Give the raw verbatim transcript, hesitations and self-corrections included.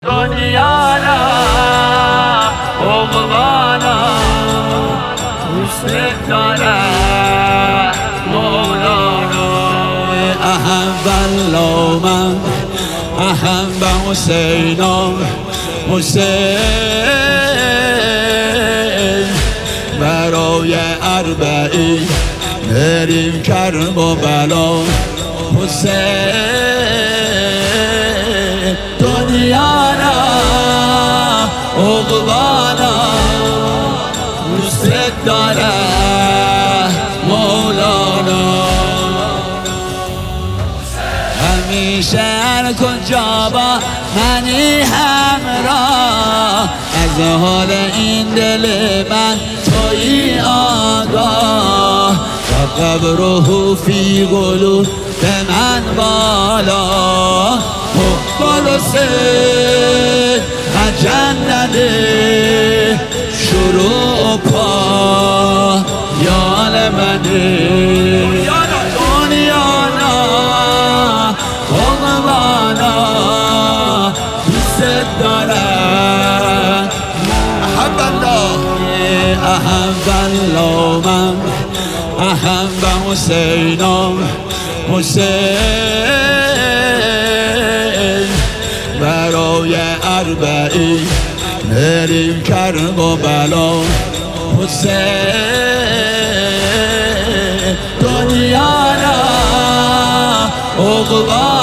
دنیا را عقبانا دوست داره مولانا. احب الله من احب حسینا حسین برای اربعین بریم کرب و بلا حسین دنیا را عقبانا دوست داره مولانا. همیشه هر کجا با منی همراه از حال این دل من تویی آگاه و قبره فی قلوب به من بالا حب حسین و جنت شروع پا یال منه دنیانا عقبانا دوست دارم. احب الله احب الله من احب حسینا حسین برای اربعین بریم کرب و بلا حسین دنیا را عقبانا